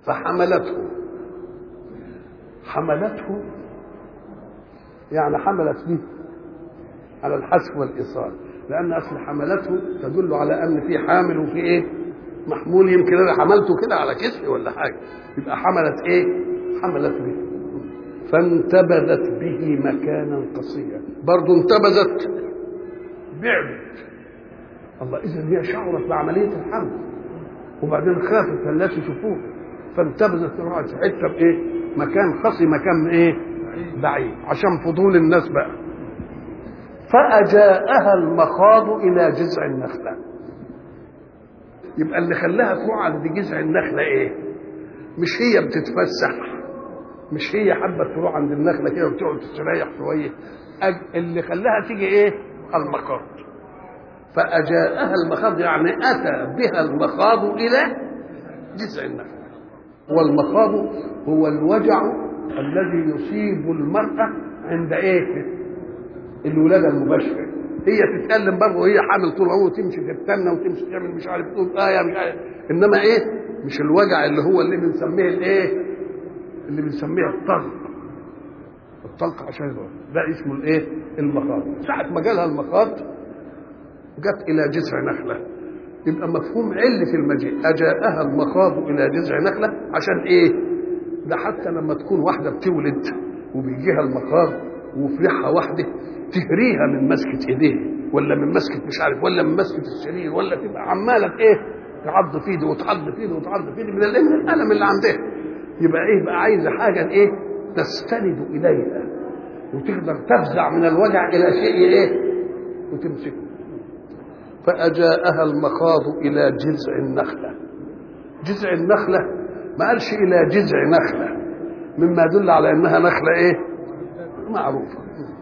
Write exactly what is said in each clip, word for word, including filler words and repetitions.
فحملته. حملته يعني حملت به على الحذف والإيصال، لأن أصل حملته تدل على أن في حامل وفي إيه؟ محمول. يمكن أنا حملته كده على كتفي ولا حاجة، يبقى حملت إيه؟ حملت به. فانتبذت به مكانا قصيا، برضه انتبذت بعدت. الله، إذا هي شعرت بعملية الحمل وبعدين خافت الناس يشوفوه، فانتبذت راحت في حتة بإيه؟ مكان قصي، مكان إيه؟ بعيد، عشان فضول الناس بقى. فأجاءها المخاض إلى جذع النخلة. يبقى اللي خلاها تروح عند جذع النخلة إيه؟ مش هي بتتفسح، مش هي حابة تروح عند النخلة كده وتقعد تستريح شوية، اللي خلاها تيجي إيه؟ المخاض. فأجاءها المخاض يعني أتى بها المخاض إلى جذع النخلة. والمخاض هو الوجع الذي يصيب المرأة عند إيه؟ الولادة المباشرة. هي تتكلم برضه وهي حامل طول عمرها، تمشي تتنى وتمشي تعمل مش عارف تقول آية مش عارف، إنما إيه؟ مش الوجع اللي هو اللي بنسميه الإيه؟ اللي بنسميه الطلق. الطلق عشان ده اسمه الإيه؟ المخاض. ساعة ما جالها المخاض جت إلى جذع نخلة، يبقى مفهوم علة المجيء أجاءها المخاض إلى جذع نخلة. عشان إيه؟ ده حتى لما تكون واحدة بتولد وبيجيها المخاض وفرحها واحدة تهريها من مسكة ايديه ولا من مسكة مش عارف ولا من مسكة السرير، ولا تبقى عمالة ايه؟ تعض في ايده وتعض في ايده وتعض في ايده من الالم اللي عندها. يبقى ايه بقى؟ عايزة حاجة ايه؟ تستند اليها وتقدر تفزع من الوجع الى شيء ايه؟ وتمسكه. فأجاءها المخاض إلى جذع النخلة. جذع النخلة ما قالش إلى جذع نخلة، مما يدل على أنها نخلة إيه؟ معروفة.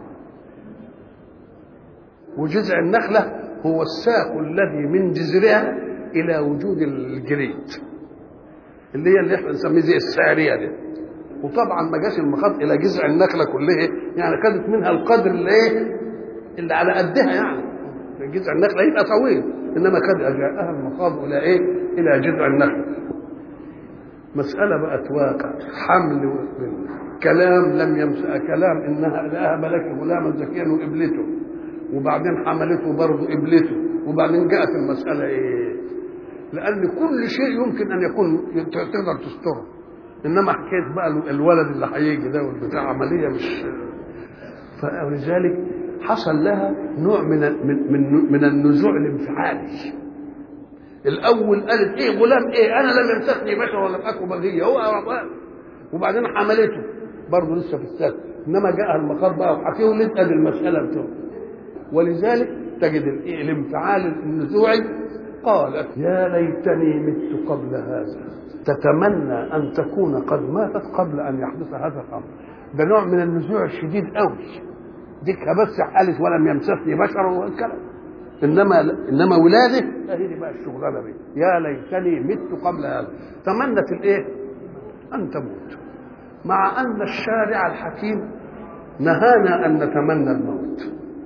وجذع النخلة هو الساق الذي من جذرها إلى وجود الجريد، اللي هي اللي احنا نسميه زي السارية دي. وطبعا ما جاش المخاض إلى جذع النخلة كلها، يعني خدت منها القدر اللي إيه؟ اللي على قدها، يعني جذع النخلة يبقى طويل، إنما قد أجاءها المخاض إلى إيه؟ إلى جذع النخلة. مسألة بقت واقع، حمل كلام لم يمسأ كلام إنها لأهب لك غلاما زكيا وقبلته، وبعدين حملته برضه قبلته، وبعدين جاءت المسألة إيه؟ لأن كل شيء يمكن أن يكون تقدر تستره، إنما حكاية بقى الولد اللي هيجي ده والبتاع عملية مش. فلذلك حصل لها نوع من من من النزوع الانفعالي. الاول قالت ايه غلام ايه، انا لم يمسكني بشر ولم اكن بغيا، هو وبعدين حملته برضه لسه في الساق، انما جاء المخاض بقى وهتولد ادي المساله بتاعته. ولذلك تجد الانفعال النزوعي. قالت يا ليتني مت قبل هذا، تتمنى ان تكون قد ماتت قبل ان يحدث هذا الامر. ده نوع من النزوع الشديد قوي. ديك بس قالت ولم يمسسني بشر والكلام، انما انما ولاده هذه بقى الشغلانه دي. يا ليتني مت قبل هذا، تمنت الايه؟ ان تموت. مع ان الشارع الحكيم نهانا ان نتمنى الموت.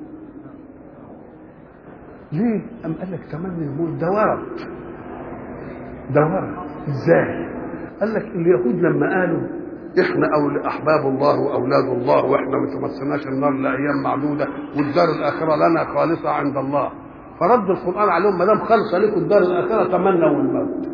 ليه؟ ام قال لك تمني الموت ده ورد، ده ورد. ازاي؟ قال لك اليهود لما قالوا احنا أول احباب الله واولاد الله واحنا ما تمسناش النار لايام معدوده والدار الاخره لنا خالصه عند الله، فرد القران عليهم ما دام خالصه لكم الدار الاخره تمنوا الموت.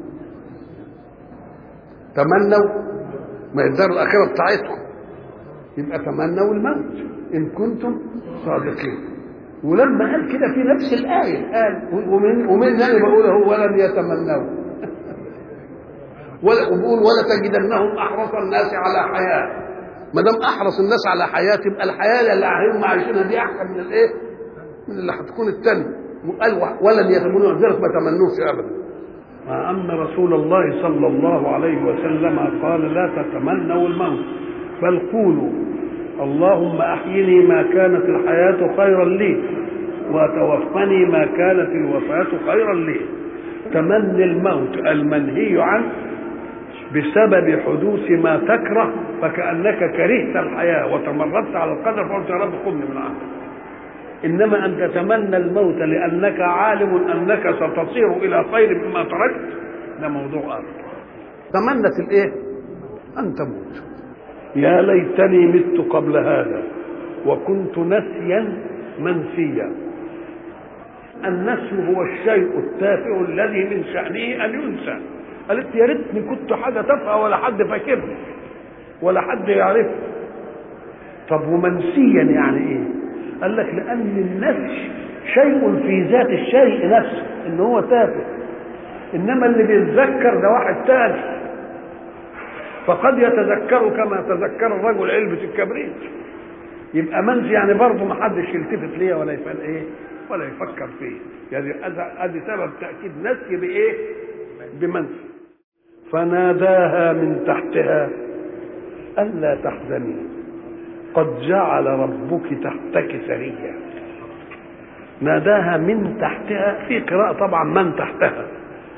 تمنوا، ما الدار الاخره بتاعتكم، يبقى تمنوا الموت ان كنتم صادقين. ولما قال كده في نفس الايه قال ومن ومن انا بقوله ولم يتمنوا ولا بقول ولا تجدنهم احرص الناس على حياه. ما دام احرص الناس على حياه تبقى الحياه اللي هم عايشينها دي احسن من الايه؟ من اللي هتكون الثانيه. وقال ولن يتمنوا، ذلك ما تمنوش ابدا. مع ان رسول الله صلى الله عليه وسلم قال لا تتمنوا الموت بل قولوا اللهم احيني ما كانت الحياه خيرا لي وتوفني ما كانت الوفاه خيرا لي. تمني الموت المنهي عنه بسبب حدوث ما تكره، فكأنك كرهت الحياة وتمردت على القدر فقلت يا رب خذني من عندك. إنما أن تتمنى الموت لأنك عالم أنك ستصير إلى خير مما تركت، ده موضوع آخر. تمنت الايه؟ ان تموت. يا ليتني مت قبل هذا وكنت نسيا منسيا. النسي هو الشيء التافه الذي من شأنه ان ينسى. قالت يا ريتني كنت حاجه تافهه ولا حد فاكرني ولا حد يعرفني. طب ومنسيا يعني ايه؟ قال لك لان النسي شيء في ذات الشيء نفسه ان هو تافه، انما اللي بيتذكر ده واحد تاني، فقد يتذكر كما تذكر الرجل علبة الكبريت. يبقى منسي يعني برضه ما حدش يلتفت ليه ولا يفعل ايه ولا يفكر فيه. يعني ادي سبب تاكيد نسي بايه؟ بمنسي. فناداها من تحتها الا تحزني قد جعل ربك تحتك سريا. ناداها من تحتها، في قراءة طبعا من تحتها.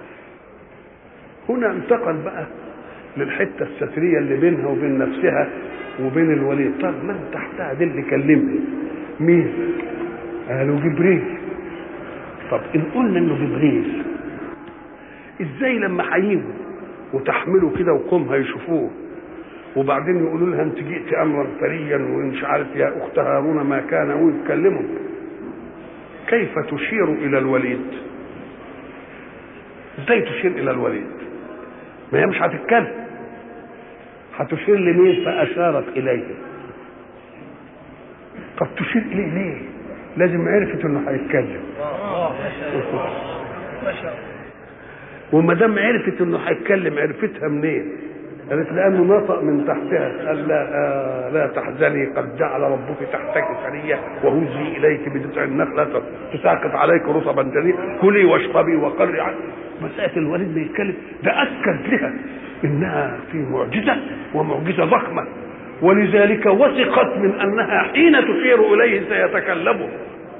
هنا انتقل بقى للحته الستريه اللي بينها وبين نفسها وبين الوليد. طب من تحتها دي اللي كلمني مين؟ قالوا جبريل. طب ان قلنا انه جبريل، ازاي لما هيجوا وتحملوا كده وقومها يشوفوه وبعدين يقولوا لها انت جئت امرا فريا ومش عارف يا اخت هارون ما كان ويتكلموا، كيف تشير الى الوليد؟ ازاي تشير الى الوليد؟ ما هي مش هتتكلم، هتشير لمين؟ فاشارت اليه. طب تشير اليه ليه؟ لازم عرفت انه هيتكلم. وما دام عرفت انه هيتكلم عرفتها منين؟ قالت لانه نطق من تحتها قال لا آه لا تحزني قد جعل ربك تحتك سريا وهزي اليك بجذع النخله تساقط عليك رطبا جنيا كلي واشربي وقري عنك. مساله الوليد بيتكلم ده اكد لها انها في معجزه ومعجزه ضخمه، ولذلك وثقت من انها حين تشير اليه سيتكلم.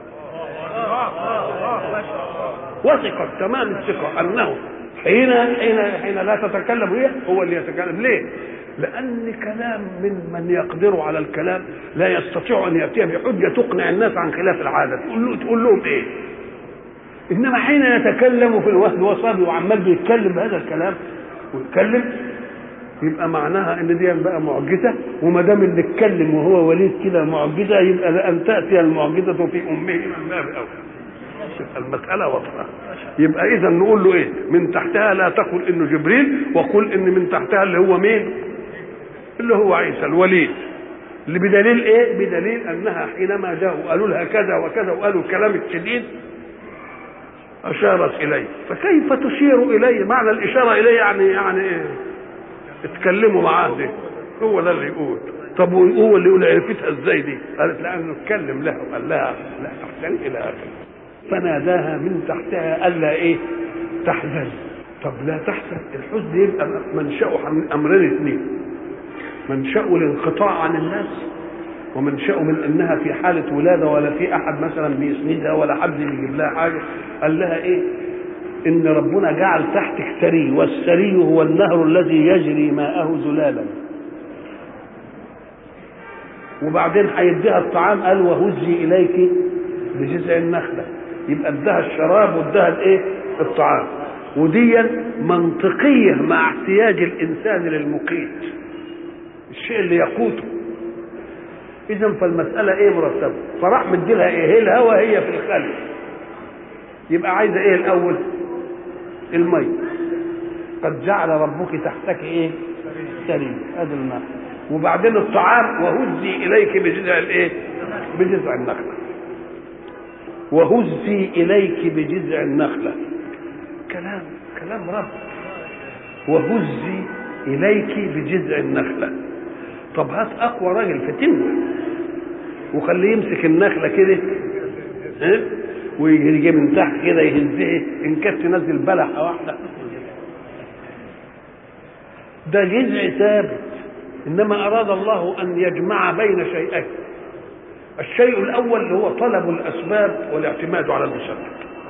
وثقت تمام الثقه انه حين حين حين لا تتكلم هي هو اللي يتكلم. ليه؟ لأن كلام من من يقدر على الكلام لا يستطيع أن يأتي بحجة تقنع الناس عن خلاف العادة. تقول له تقول لهم إيه؟ إنما حين يتكلم في الوهد وصبي وعمال بيتكلم بهذا الكلام ويتكلم يبقى معناها إن دي بقى معجزة، وما دام اللي اتكلم وهو وليد كده معجزة يبقى لأن تأتي المعجزة في أمه من باب أولى. المسألة واضحة. يبقى إذا نقول له إيه؟ من تحتها لا تقل إنه جبريل، وقل إن من تحتها اللي هو مين؟ اللي هو عيسى الوليد. اللي بدليل إيه؟ بدليل أنها حينما جاءوا قالوا لها كذا وكذا وقالوا الكلام الشديد أشارت إليه. فكيف تشير إليه؟ معنى الإشارة إليه يعني يعني إيه؟ اتكلموا معاه دي. هو ده اللي يقول. طب هو اللي يقول عرفتها إزاي دي؟ قالت لأنه اتكلم لها وقال لها لا تحزن إلى آخره. فناداها من تحتها ألا إيه؟ تحزن. طب لا تحزن، الحزن يبقى منشأه من أمرين اثنين، منشأه الانقطاع عن الناس، ومنشأه من أنها في حالة ولادة ولا في أحد مثلا بيسندها ولا حد يجيب لها حاجة. قال لها إيه؟ إن ربنا جعل تحتك سري، والسري هو النهر الذي يجري ماءه زلالا. وبعدين هيديها الطعام قال وهزي إليك بجذع النخلة، يبقى ادها الشراب وادها الايه؟ الطعام. ودي منطقيه مع احتياج الانسان للمقيت، الشيء اللي يقوته. اذا فالمساله ايه؟ مرتبه. فراح مديلها ايه؟ هي الهوى هي في الخلق، يبقى عايزه ايه الاول؟ المي. قد جعل ربك تحتك ايه؟ سرير، هذا الماء. وبعدين الطعام وهزي اليك بجذع الايه؟ بجذع النخله. وهزي إليك بجذع النخلة. كلام كلام رب. وهزي إليك بجذع النخلة. طب هات أقوى راجل فتنوي وخليه يمسك النخلة كده ها ويجي من تحت كده يهزها، إن كانت تنزل بلحة واحدة. ده جذع ثابت، إنما أراد الله أن يجمع بين شيئين. الشيء الأول اللي هو طلب الأسباب والاعتماد على المسبب.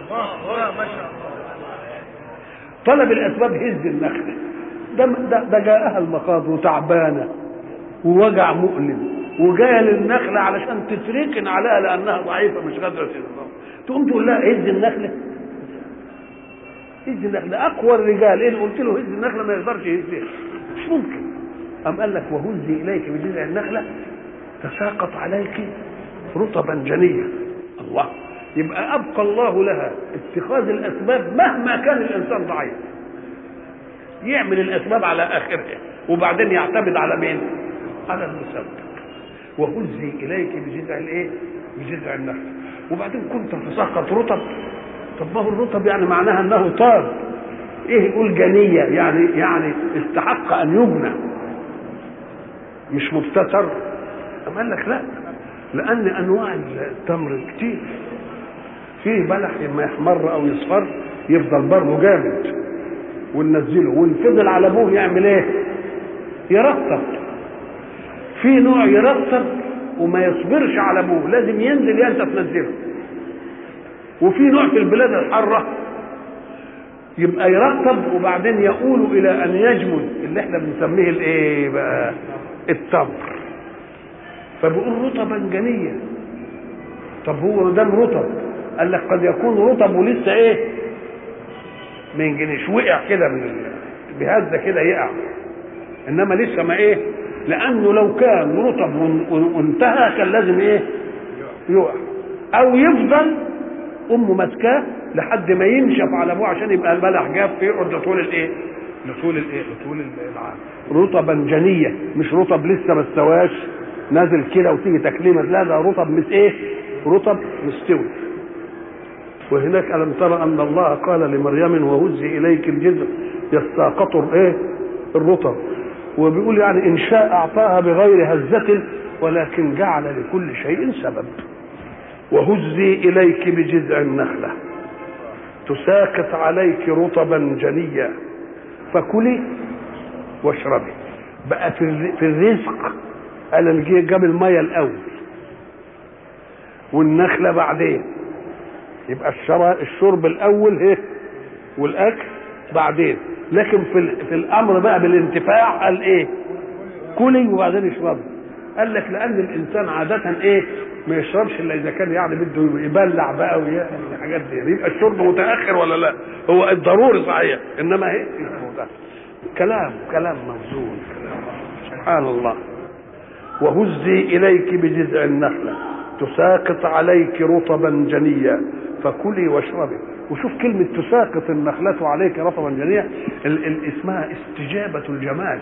طلب الأسباب هز النخلة. ده, ده, ده جاءها المخاض وتعبانة ووجع مؤلم وجاية للنخلة علشان تتركن عليها لأنها ضعيفة مش قادرة تنظر. تقوم تقول لها هز النخلة؟ هز النخله اقوى الرجال، ايه قلت له هز النخله ما يقدرش يهزها، مش ممكن. قام قال لك وهزي اليك بجذع النخله تساقط عليك رطبا جنيا. الله، يبقى ابقى الله لها اتخاذ الاسباب مهما كان الانسان ضعيف، يعمل الاسباب على اخرها وبعدين يعتمد على مين؟ على المسبب. وهزي اليك بجذع الايه؟ بجذع النخله. وبعدين كنت تساقط رطب، طب ما هو الرطب يعني معناها انه طاب، ايه يقول جنيه؟ يعني يعني استحق ان يبنى مش مبتتر. أم قال لك لا، لان انواع التمر كتير، فيه بلح اما يحمر او يصفر يفضل برضه جامد وننزله، ونفضل على ابوه يعمل ايه؟ يرطب. في نوع يرطب وما يصبرش على ابوه، لازم ينزل انت تنزله. وفي نوع في البلاد الحاره يبقى يرطب وبعدين يقول الى ان يجمد، اللي احنا بنسميه الايه بقى؟ التمر. فبيقول رطبا جنيا. طب هو ده رطب، قال لك قد يكون رطب ولسه ايه؟ ما ينجنيش، وقع كده من بهذا كده يقع، انما لسه ما ايه؟ لانه لو كان رطب وانتهى كان لازم ايه؟ يقع، او يفضل امه ماسكاه لحد ما ينشف على ابوه عشان يبقى البلح جاف فيقعد لطول الايه؟ لطول الايه؟ لطول العام. رطبا جنيه، مش رطب لسه ما استواش نازل كده وتيجي تكليمه، لا ده رطب مس ايه؟ رطب مستوي. وهناك ألم ترى أن الله قال لمريم وهزي إليك الجذع يساقط الايه؟ الرطب. وبيقول يعني إن شاء أعطاها بغير هزة ولكن جعل لكل شيء سبب. وهزي إليك بجذع النخلة تساقط عليك رطبا جنيا فكلي واشربي. بقى في الرزق قال جاب المية الأول والنخلة بعدين، يبقى الشرب الأول ايه والأكل بعدين. لكن في في الأمر بقى بالانتفاع قال ايه؟ كلي وبعدين اشربي. قال لك لأن الإنسان عادة ايه؟ ما يشربش الا اذا كان يعني بده يبلع بقى ويعمل الحاجات دي، يبقى الشرب متاخر ولا لا؟ هو الضروري صحيح، انما ايه؟ كلام كلام موزون، كلام سبحان الله. وهزي اليك بجذع النخله تساقط عليك رطبا جنيا فكلي واشربي. وشوف كلمه تساقط النخله عليك رطبا جنيا، اسمها استجابه الجمال،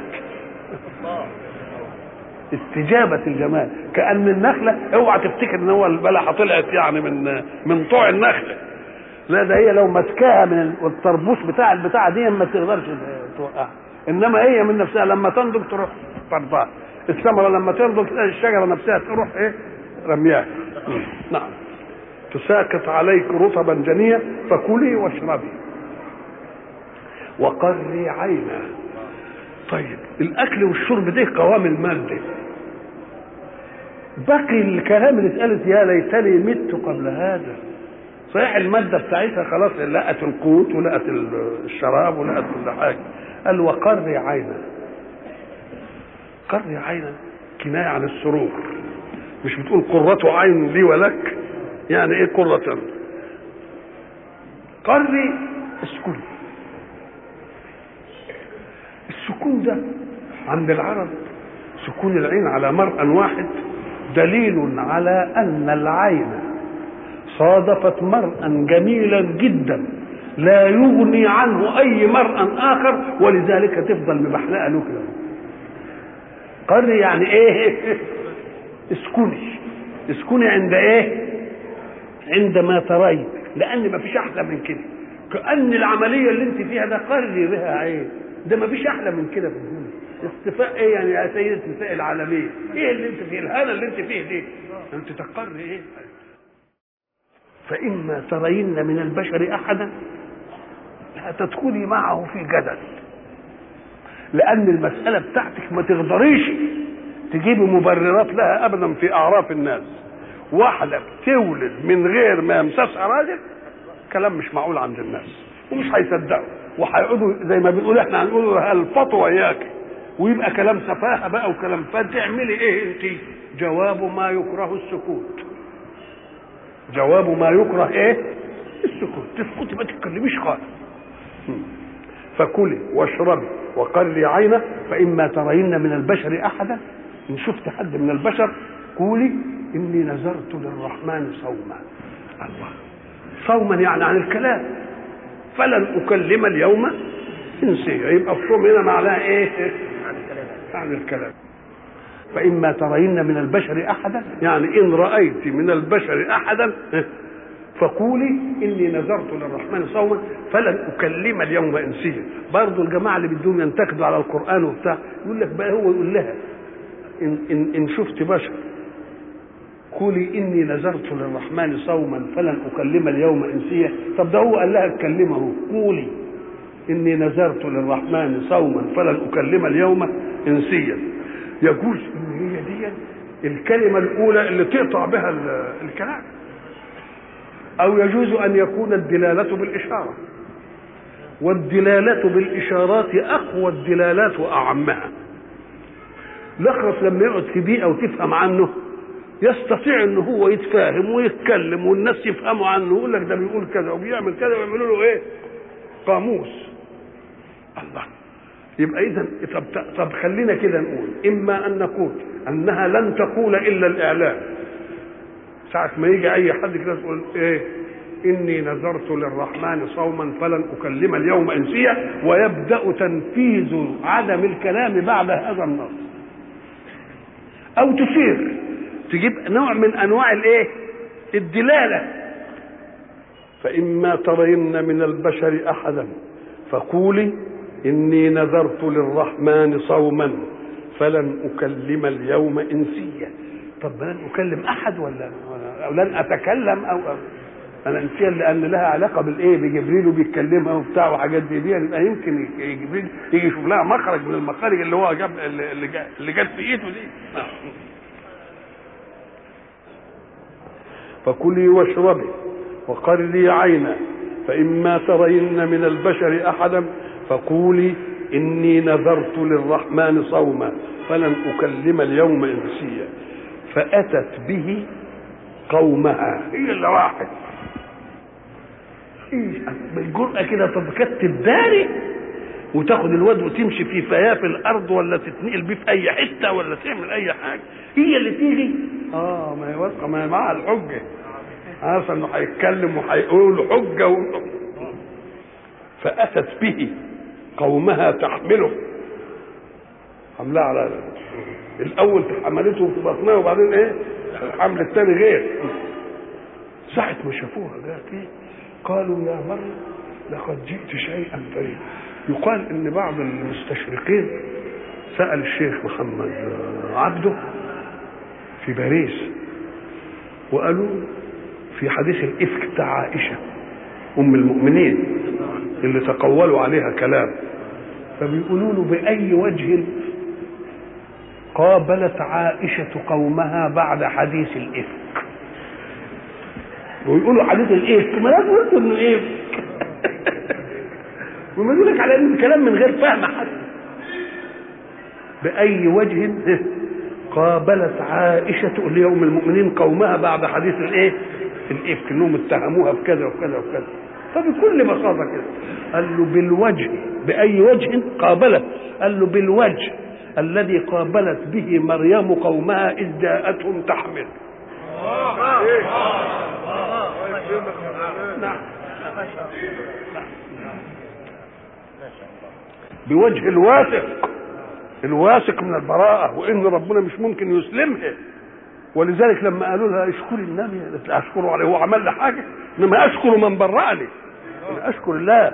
استجابة الجمال. كأن النخلة، اوعى تفتكر ان هو البلحة طلعت يعني من من طوع النخلة، لا ده هي لو مسكاها من الطربوش بتاع البتاع دي ما تقدرش توقعها، انما هي من نفسها لما تنضج تروح طردها. الثمرة لما تنضج الشجرة نفسها تروح ايه؟ رمياها. نعم. تساقط عليك رطبا جنيا فكلي واشربي وقري عينا. طيب الاكل والشرب ده قوام الماده، باقي الكلام اللي اتقالت يا ليتني مت قبل هذا. صحيح الماده بتاعتها خلاص لقت القوت ولقت الشراب ولقت كل حاجه. قال وقري عينا. قري عينا كنايه عن السرور، مش بتقول قرة عين لي ولك، يعني ايه قرة؟ قري اسكن. السكون ده عند العرب سكون العين على مرء واحد دليل على ان العين صادفت مرءا جميلا جدا لا يغني عنه اي مرء اخر، ولذلك تفضل مبحلقه له كده. قري يعني ايه؟ اسكني. اسكني عند ايه؟ عندما ترين، لان ما فيش احلى من كده. كأن العمليه اللي انت فيها ده قري بها عين، ده ما فيش احلى من كده في الدنيا. استفاء ايه يعني يا سيدة نساء العالمين؟ ايه اللي انت فيه؟ الهنا اللي انت فيه دي انت تقر ايه؟ فإما ترين من البشر احدا لا تدخلي معه في جدل، لان المسألة بتاعتك ما تقدريش تجيبي مبررات لها ابدا في اعراف الناس. واحدة بتولد من غير ما يمسسها راجل، كلام مش معقول عند الناس ومش هيصدقوا، وهيقعدوا زي ما بنقول احنا هنقول الفطوه اياك، ويبقى كلام سفاهه بقى وكلام. فتعملي ايه انت؟ جواب ما يكره السكوت. جواب ما يكره ايه؟ السكوت. تسكتي ما تتكلميش خالص. فكلي واشربي وقري عينه فإما ترين من البشر أحدا، إن شفت حد من البشر قولي إني نذرت للرحمن صوما. الله، صوما يعني عن الكلام، فلن أكلم اليوم إنسيا. يبقى الصوم هنا معناه إيه؟ عن الكلام. فإما ترين من البشر أحدا يعني إن رأيت من البشر أحدا فقولي إني نذرت للرحمن صوما فلن أكلم اليوم إنسيا. برضو الجماعة اللي بدهم ينتقدوا على القرآن وبتاع يقول لك بقى، هو يقول لها إن, إن, إن شفت بشر قولي إني نذرت للرحمن صوما فلن أكلم اليوم إنسيا. طب ده هو قال لها اتكلمه، قولي إني نذرت للرحمن صوما فلن أكلم اليوم إنسيا. يجوز إن هي دي الكلمة الأولى اللي تقطع بها الكلام، أو يجوز أن يكون الدلالة بالإشارة، والدلالة بالإشارات أقوى الدلالات وأعمها. الأخرس لما يقعد في بيئة وتفهم عنه يستطيع أنه هو يتفاهم ويتكلم والناس يفهموا عنه، يقول لك ده بيقول كذا وبيعمل كذا ويعملوا له إيه؟ قاموس. الله، يبقى إذن طب, طب خلينا كده نقول إما أن نقول أنها لن تقول إلا الإعلام. ساعة ما يجي أي حد كده تقول إيه؟ إني نذرت للرحمن صوما فلن أكلم اليوم إنسيا، ويبدأ تنفيذ عدم الكلام بعد هذا النص. أو تشير تجيب نوع من أنواع الإيه؟ الدلالة. فإما ترين من البشر أحدا فقولي إني نذرت للرحمن صوما فلن أكلم اليوم إنسيا. طب لن أكلم أحد ولا أو لن أتكلم أو, أو أنا إنسيا لأن لها علاقة بالإيه؟ بجبريل وبيتكلمها وبتاع وحاجات دي دي يبقى يمكن جبريل يجي يشوف لها مخرج من المخارج اللي هو جاب اللي جاب اللي جت في إيده دي. فكلي واشربي وقري عينا فإما ترين من البشر أحدا فقولي إني نذرت للرحمن صوما فلن أكلم اليوم إنسيا. فأتت به قومها، هي اللي واحد بالجرأة كده تكتب داري وتاخد الواد وتمشي في فياه في الأرض ولا تتنقل بيه في أي حتة ولا تعمل أي حاجة، هي اللي تيجي. آه ما هي واثقة، ما هي معها الحجة، عارفة إنه هيتكلم وهيقول حجة و... فأتت به قومها تحمله، حملها على الأول حملته في بطنها وبعدين إيه الحمل الثاني غير. ساعة ما شافوها جاءت إيه؟ قالوا يا مريم لقد جئت شيئا فريدا. يقال إن بعض المستشرقين سأل الشيخ محمد عبده في باريس وقالوا في حديث الإفك بتاع عائشة أم المؤمنين اللي تقولوا عليها كلام، فبيقولوا له بأي وجه قابلت عائشة قومها بعد حديث الإفك؟ ويقولوا حديث الإفك ما قلت إنه إفك وما يقول لك على إن الكلام من غير فهم حتى. بأي وجه قابلت عائشة ليوم المؤمنين قومها بعد حديث الإيه؟ الإفك، إنهم اتهموها بكذا وكذا وكذا. فبكل بساطة كده قال له بالوجه. بأي وجه قابلت؟ قال له بالوجه الذي قابلت به مريم قومها إذ جاءتهم تحمل. نعم بوجه الواثق، الواثق من البراءة وإن ربنا مش ممكن يسلمها. ولذلك لما قالوا لها اشكري النبي اشكره عليه، هو عمل لي حاجة؟ انما اشكر من برأني، اشكر الله.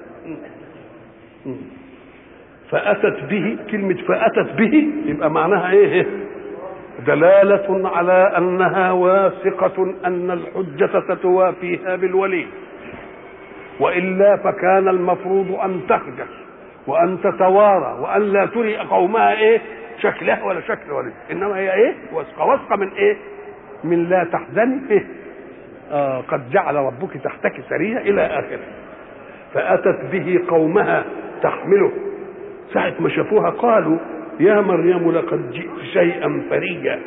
فأتت به، كلمة فأتت به يبقى معناها ايه؟ دلالة على أنها واثقة أن الحجة ستوافيها بالولي، وإلا فكان المفروض أن تخجل وأن تتوارى وأن لا تري قومها ايه شكلها ولا شكل ولي، إنما هي ايه واثقة. واثقة من ايه؟ من لا تحزني إيه؟ آه قد جعل ربك تحتك سرية إلى آخره. فأتت به قومها تحمله. ساعة ما شافوها قالوا يا مريم لقد جئت شيئا فريا.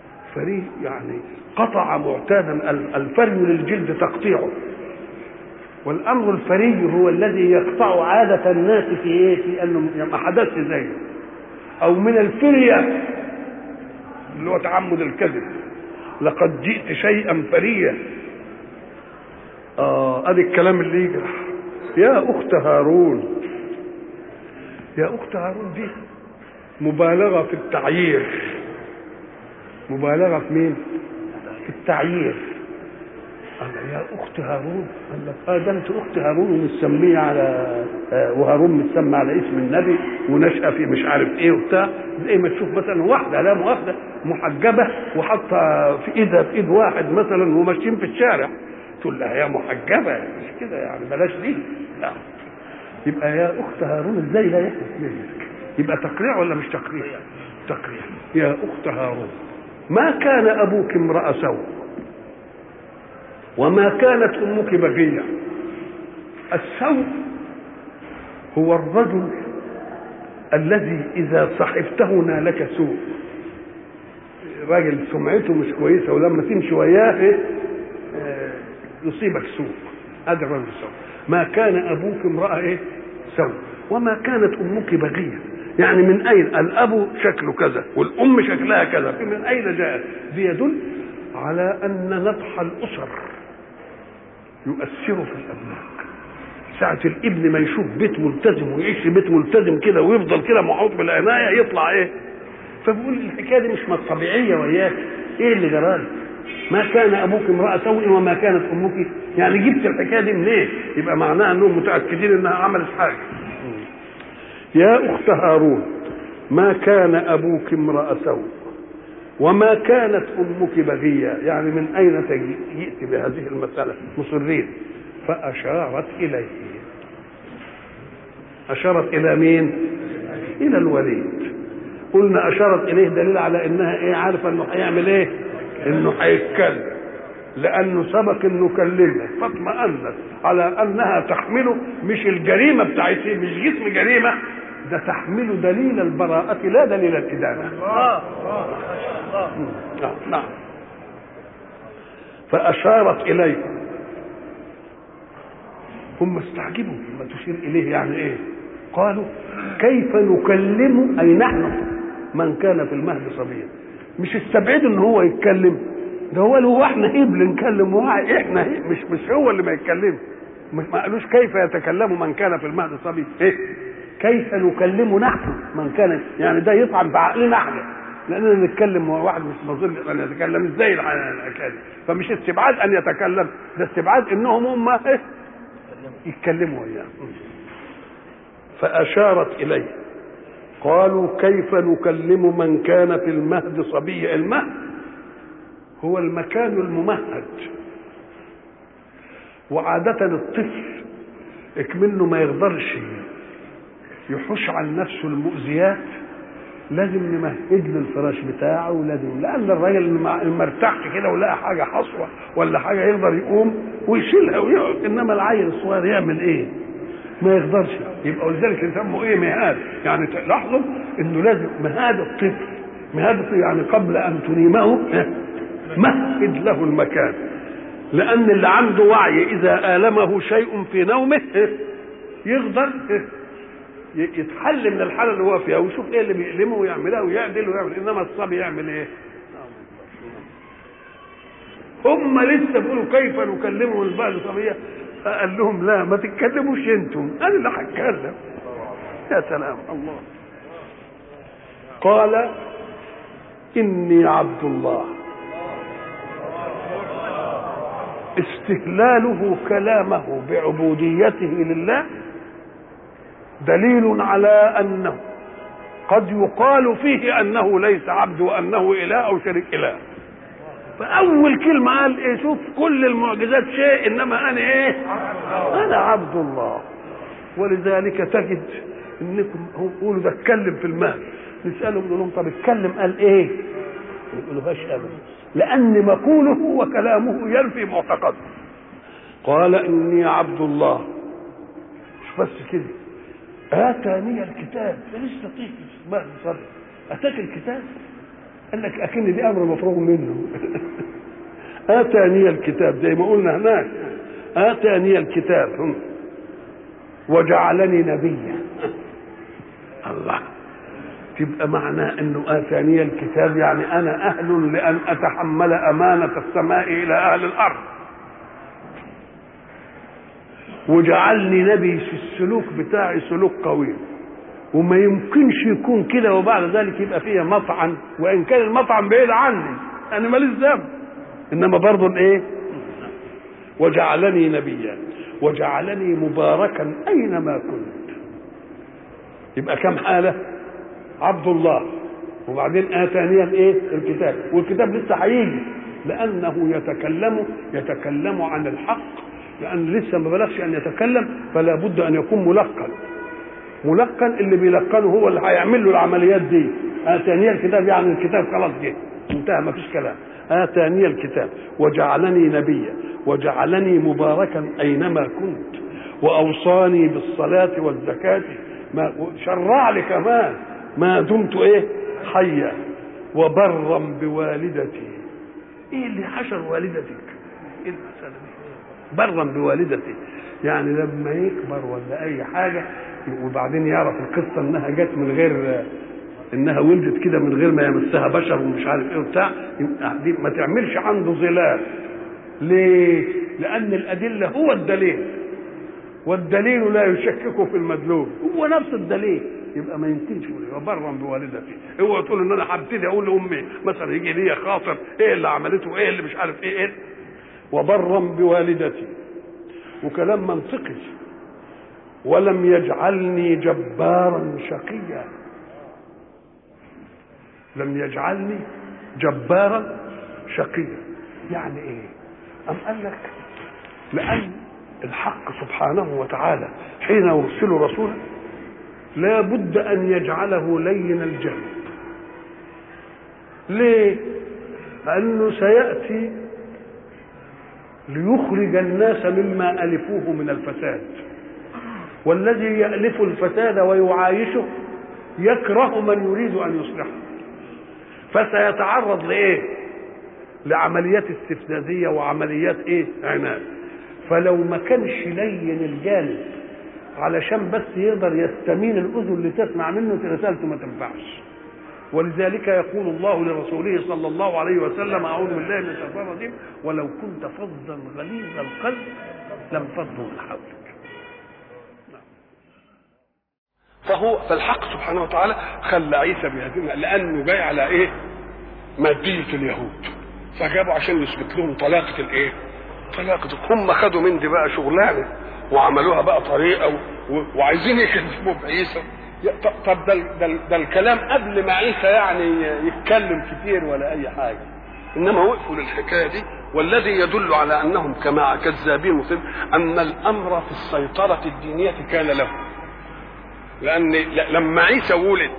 فري يعني قطع معتادا، الفري للجلد تقطيعه، والامر الفري هو الذي يقطع عاده الناس في ايه؟ في انه ما حدثش زيه، او من الفريه اللي هو تعمد الكذب. لقد جئت شيئا فريا. اه ادي الكلام اللي يجرح. يا اخت هارون، يا اخت هارون دي مبالغه في التعيير. مبالغه في مين؟ في التعيير. قال يا اخت هارون، قال لك اه ده انت اخت هارون ومسميه على آه وهارون متسمى على اسم النبي ونشأ في مش عارف ايه وبتاع. زي ما تشوف مثلا واحده لا مؤاخذه محجبه وحاطه في ايدها في ايد واحد مثلا وماشيين في الشارع، تقول لها يا محجبه، مش كده يعني، بلاش دي. لا، يبقى يا اخت هارون ازاي لا يحدث منك؟ يبقى تقريع ولا مش تقريع؟ تقريع. يا اخت هارون ما كان ابوك امرأ سوء وما كانت امك بغية. السوء هو الرجل الذي اذا صحبته نالك سوء، راجل سمعته مش كويسه ولما تمشي وياه ايه يصيبك سوء. هذا الرجل سوء. ما كان ابوك امرأ ايه سوء وما كانت امك بغية. يعني من اين الاب شكله كذا والام شكلها كذا، من اين جاءت؟ بيدل على ان نضح الاسر يؤثر في الابناء. ساعة الابن ما يشوف بيت ملتزم ويعيش في بيت ملتزم كده ويفضل كده محوط بالعناية يطلع ايه؟ فبقول الحكاية دي مش طبيعية وياك، ايه اللي جرالك؟ ما كان ابوك امرأة سوء وما كانت امك، يعني جبت الحكاية دي منين؟ إيه؟ يبقى معناها انهم متأكدين انها عملت حاجة. يا اخت هارون ما كان ابوك امرأ سوء وما كانت امك بغية. يعني من اين جئت بهذه المسألة؟ مصرين. فاشارت اليه. اشارت الى مين؟ الى الوليد. قلنا اشارت اليه دليل على انها ايه؟ عارفه انه هيعمل ايه؟ انه هيتكلم، لانه سبق انه كلمها فاطمأنت على انها تحمله مش الجريمه بتاعتها، مش جسم جريمه، ده تحمل دليل البراءة لا دليل الإدانة. الله الله. نعم. فأشارت إليه. هم استعجبوا لما تشير إليه، يعني إيه؟ قالوا كيف نكلم، أي نحن من كان في المهد صبيا. مش استبعد إن هو يتكلم، ده هو اللي هو احنا هيب اللي نكلم، احنا هيب، مش مش هو اللي ما يتكلم. ما قالوش كيف يتكلم من كان في المهد صبيا، ايه؟ كيف نكلم نحن من كان، يعني ده يطعن في عقلنا احنا، لاننا نتكلم واحد مش مظن ان يتكلم ازاي الحكايه. فمش استبعاد ان يتكلم، ده استبعاد انهم هم ايه؟ يتكلموا وياه. فاشارت اليه. قالوا كيف نكلم من كان في المهد صبيا. المهد هو المكان الممهد، وعادة الطفل اكمنه ما يقدرش يحوش عن نفسه المؤذيات، لازم نمهد له الفراش بتاعه، ولازم، لان الراجل لما ارتاح كده ولقى حاجه حصوه ولا حاجه يقدر يقوم ويشيلها ويقعد. انما العيل الصغير يعمل ايه؟ ما يقدرش. يبقى ولذلك يسموا ايه؟ مهاد. يعني تلاحظوا انه لازم مهاد الطفل، مهاد الطفل يعني قبل ان تنيمه مهد له المكان، لان اللي عنده وعي اذا آلمه شيء في نومه يقدر يتحل من الحاله اللي هو فيها ويشوف ايه اللي بيألمه ويعملها ويعدل ويعمل. انما الصبي يعمل ايه؟ هم لسه بيقولوا كيف نكلمه البعض صبيه، فقال لهم لا ما تتكلموش انتم، انا اللي هتكلم. يا سلام الله. قال اني عبد الله. استهلاله كلامه بعبوديته لله دليل على انه قد يقال فيه انه ليس عبد وانه اله او شريك اله. فاول كلمه قال ايه؟ شوف كل المعجزات شيء، انما انا ايه؟ انا عبد الله. ولذلك تجد انكم يقولوا ده اتكلم في المهد، نسالهم نقول لهم طب اتكلم قال ايه؟ يقولوا هاش ابدا، لان مقوله وكلامه ينفي معتقده. قال اني عبد الله. مش بس كده، اتاني الكتاب. فلسه طيب ما صار اتاك الكتاب، قال لك اكن دي امر مفروغ منه. اتاني الكتاب زي ما قلنا هناك، آتاني الكتاب وجعلني نبيا. الله، تبقى معناه انه آتاني الكتاب يعني انا اهل لان اتحمل امانة السماء الى اهل الارض، وجعلني نبي في السلوك بتاعي سلوك قوي، وما يمكنش يكون كده وبعد ذلك يبقى فيها مطعن، وان كان المطعن بعيد عني انا ماليش ذنب، انما برضه الايه؟ وجعلني نبيا وجعلني مباركا اينما كنت. يبقى كم حاله؟ عبد الله، وبعدين اتاني الايه؟ الكتاب، والكتاب لسه هيجي لانه يتكلم يتكلم عن الحق، لان لسه ما بلغش ان يتكلم، فلا بد ان يكون ملقن. ملقن اللي بيلقنه هو اللي هيعمل له العمليات دي. اتاني الكتاب يعني الكتاب خلاص جه انتهى ما فيش كلام. آتاني الكتاب وجعلني نبيا وجعلني مباركا أينما كنت وأوصاني بالصلاة والزكاة، ما شرع لي كمان ما دمت إيه؟ حيا، وبرا بوالدتي. إيه اللي حشر والدتك؟ إيه المسألة دي؟ برا بوالدتي يعني لما يكبر ولا أي حاجة وبعدين يعرف القصة إنها جت من غير انها ولدت كده من غير ما يمسها بشر ومش عارف ايه وبتاع، دي ما تعملش عنده ظلال. ليه؟ لان الادله هو الدليل، والدليل لا يشككه في المدلول، هو نفس الدليل. يبقى ما يمكنش يقول برا بوالدتي. اوعى تقول ان انا هبتدي اقول لامي مثلا يجي لي خاطر ايه اللي عملته ايه اللي مش عارف ايه ايه. وبرا بوالدتي وكلام منطقي. ولم يجعلني جبارا شقيا، لم يجعلني جبارا شقيا. يعني ايه؟ أم قال لك لأن الحق سبحانه وتعالى حين يرسل رسولا لا بد أن يجعله لين الجانب. ليه؟ لأنه سيأتي ليخرج الناس مما ألفوه من الفساد، والذي يألف الفساد ويعايشه يكره من يريد أن يصلحه، فسيتعرض لايه؟ لعمليات استفزازيه وعمليات ايه؟ عناد. فلو ما كانش لين الجانب علشان بس يقدر يستمين الاذن اللي تسمع منه رسالته ما تنفعش. ولذلك يقول الله لرسوله صلى الله عليه وسلم: اعوذ بالله من الشيطان الرجيم، ولو كنت فظا غليظ القلب لانفضوا من حولك. فهو فالحق سبحانه وتعالى خلى عيسى بهذه لانه جاي على ايه؟ ماديه اليهود، فجابوا عشان يثبت لهم طلاقه الايه؟ طلاقه. هم خدوا من دي بقى شغلانه وعملوها بقى طريقه و... وعايزين يكذبوا بعيسى. طب ده, ده, ده الكلام قبل ما عيسى يعني يتكلم كتير ولا اي حاجه، انما وقفوا للحكايه دي. والذي يدل على انهم كما كذابين مسلم ان الامر في السيطره الدينيه كان له، لأن لما عيسى ولد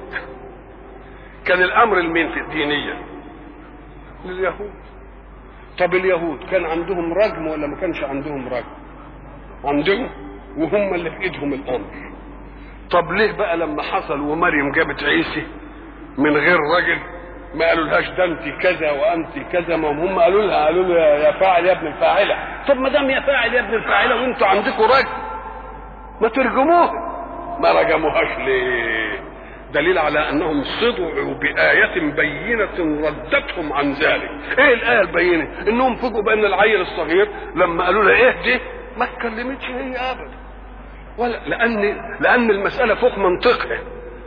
كان الأمر لمين في الدينية؟ لليهود. طب اليهود كان عندهم رجم ولا ما كانش عندهم رجم؟ عندهم، وهم اللي في ايدهم الأمر. طب ليه بقى لما حصل ومريم جابت عيسى من غير رجل ما قالوا لهاش ده انت كذا وانت كذا؟ ما هم قالوا لها قالوا له يا فاعل يا ابن الفاعله. طب ما دام يا فاعل يا ابن الفاعله وانتوا عندكم رجم ما ترجموه. ما رجموهاش ليه؟ دليل على انهم صدعوا بآية بينة ردتهم عن ذلك. ايه الآية البينة؟ انهم فوجئوا بان العيل الصغير لما قالوا له ايه دي ما اتكلمتش هي ابدا، ولا لان لان المسألة فوق منطقها.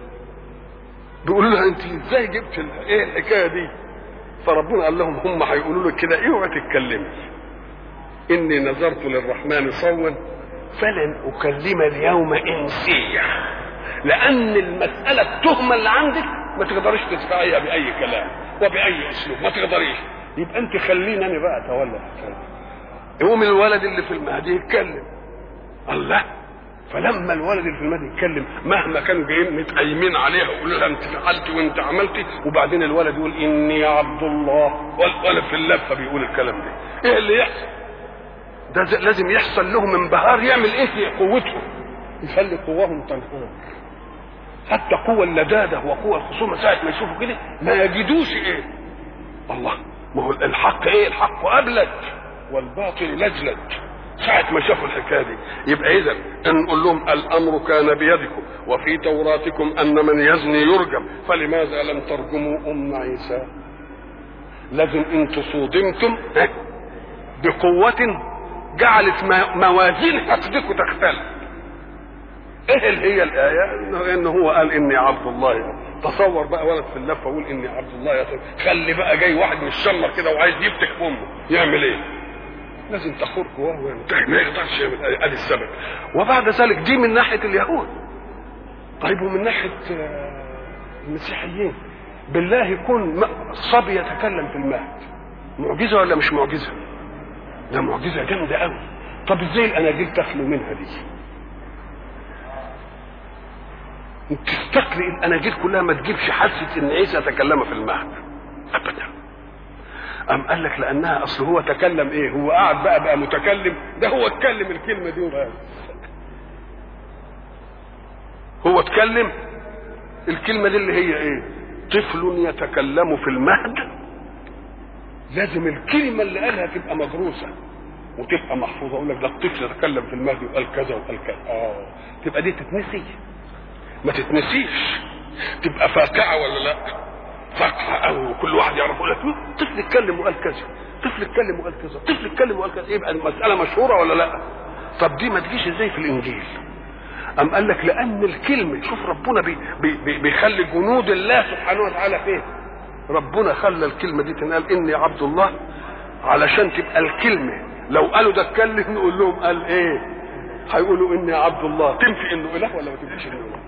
بيقولوا لها انت ازاي جبت ايه الحكاية دي؟ فربنا قال لهم هم هيقولوا لك كده اوعي تتكلمي، اني نذرت للرحمن صوا فلن اكلم اليوم انسيا. لان المساله التهمه اللي عندك ما تقدريش تدفعيها باي كلام وباي اسلوب، ما تقدريش. يبقى انت خليني انا بقى اتولى الحكايه. يقوم الولد اللي في المهدي يتكلم. الله، فلما الولد اللي في المهدي يتكلم مهما كانوا جايين متقيمين عليها ويقولوا لها انت فعلتي وانت عملتي، وبعدين الولد يقول اني عبد الله، والولد في اللفه بيقول الكلام ده، ايه اللي يحصل؟ ده لازم يحصل لهم انبهار. يعمل ايه في قوتهم؟ يخلي قواهم تنهار. حتى قوة اللدادة وقوة الخصومة ساعة ما يشوفوا كده ما يجدوش ايه. الله، ما هو الحق ايه؟ الحق ابلج والباطل لجلج. ساعة ما شافوا الحكاية دي. يبقى إذا نقول لهم الأمر كان بيدكم وفي توراتكم أن من يزني يرجم، فلماذا لم ترجموا أم عيسى؟ لازم إن تصودمتم بقوة جعلت موازين حقدكم تختلف. ايه اللي هي الآية؟ إنه, إنه هو قال إني عبد الله. تصور بقى ولد في اللفة يقول إني عبد الله يا طيب. خلي بقى جاي واحد من الشمر كده وعايز يفتك أمه، يعمل إيه؟ لازم تخرج وهو ينتهي، ما يقدرش يعمل. ادي السبب. وبعد ذلك دي من ناحيه اليهود. طيب ومن ناحيه المسيحيين بالله يكون صبي يتكلم في المهد، معجزه ولا مش معجزه؟ ده معجزه جامده قوي. طب ازاي الاناجيل تخلو منها دي؟ تستقرئ الاناجيل كلها ما تجيبش حاسه ان عيسى تكلم في المهد ابدا. أم قال لك لأنها أصل هو تكلم إيه؟ هو قاعد بقى بقى متكلم، ده هو اتكلم الكلمة دي وبقى. هو اتكلم الكلمة دي اللي هي إيه؟ طفل يتكلم في المهد. لازم الكلمة اللي قالها تبقى مدروسة وتبقى محفوظة. أقول لك ده الطفل يتكلم في المهد وقال كذا وقال كذا. آه تبقى دي تتنسي؟ ما تتنسيش. تبقى فاقعة ولا لأ؟ فقه او كل واحد يعرف يقول لك طفل اتكلم وقال كذا، طفل اتكلم وقال كذا، طفل اتكلم وقال كذا. يبقى المساله مشهوره ولا لا؟ طب دي ما تجيش ازاي في الانجيل؟ ام قال لك لان الكلمه، شوف ربنا بي بي بيخلي جنود الله سبحانه وتعالى فين. ربنا خلى الكلمه دي تنقال اني عبد الله علشان تبقى الكلمه لو قالوا ده اتكلم نقول لهم قال ايه؟ هيقولوا اني عبد الله. تنفي انه اله ولا ما تنفيش انه اله؟